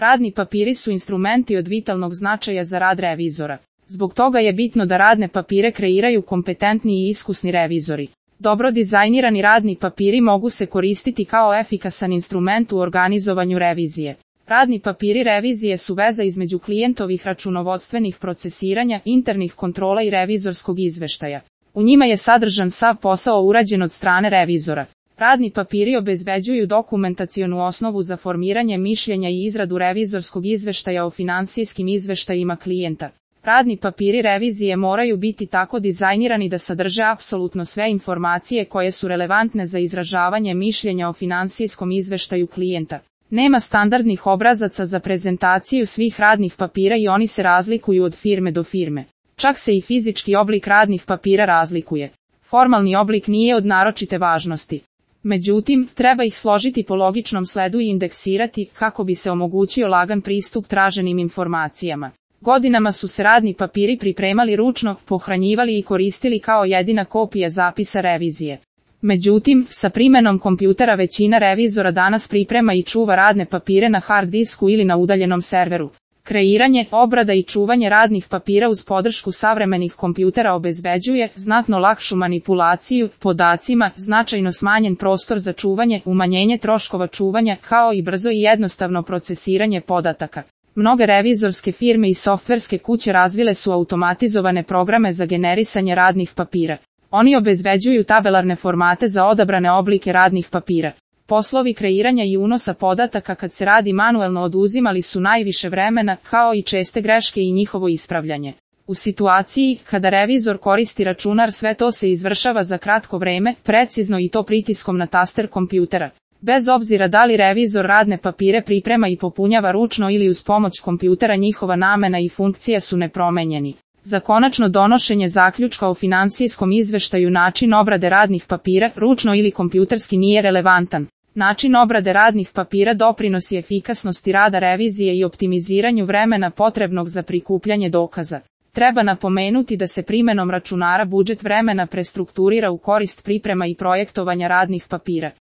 Radni papiri su instrumenti od vitalnog značaja za rad revizora. Zbog toga je bitno da radne papire kreiraju kompetentni i iskusni revizori. Dobro dizajnirani radni papiri mogu se koristiti kao efikasan instrument u organizovanju revizije. Radni papiri revizije su veza između klijentovih računovodstvenih procesiranja, internih kontrola i revizorskog izveštaja. U njima je sadržan sav posao urađen od strane revizora. Radni papiri obezbeđuju dokumentacionu osnovu za formiranje mišljenja i izradu revizorskog izveštaja o finansijskim izveštajima klijenta. Radni papiri revizije moraju biti tako dizajnirani da sadrže apsolutno sve informacije koje su relevantne za izražavanje mišljenja o finansijskom izveštaju klijenta. Nema standardnih obrazaca za prezentaciju svih radnih papira i oni se razlikuju od firme do firme. Čak se i fizički oblik radnih papira razlikuje. Formalni oblik nije od naročite važnosti. Međutim, treba ih složiti po logičnom sledu i indeksirati kako bi se omogućio lagan pristup traženim informacijama. Godinama su se radni papiri pripremali ručno, pohranjivali i koristili kao jedina kopija zapisa revizije. Međutim, sa primenom kompjutera većina revizora danas priprema i čuva radne papire na hard disku ili na udaljenom serveru. Kreiranje, obrada i čuvanje radnih papira uz podršku savremenih kompjutera obezbeđuje znatno lakšu manipulaciju podacima, značajno smanjen prostor za čuvanje, umanjenje troškova čuvanja, kao i brzo i jednostavno procesiranje podataka. Mnoge revizorske firme i softverske kuće razvile su automatizovane programe za generisanje radnih papira. Oni obezbeđuju tabelarne formate za odabrane oblike radnih papira. Poslovi kreiranja i unosa podataka kad se radi manuelno oduzimali su najviše vremena, kao i česte greške i njihovo ispravljanje. U situaciji kada revizor koristi računar sve to se izvršava za kratko vreme, precizno i to pritiskom na taster kompjutera. Bez obzira da li revizor radne papire priprema i popunjava ručno ili uz pomoć kompjutera, njihova namena i funkcija su nepromenjeni. Za konačno donošenje zaključka o finansijskom izveštaju način obrade radnih papira, ručno ili kompjuterski, nije relevantan. Način obrade radnih papira doprinosi efikasnosti rada revizije i optimiziranju vremena potrebnog za prikupljanje dokaza. Treba napomenuti da se primenom računara budžet vremena prestrukturira u korist priprema i projektovanja radnih papira.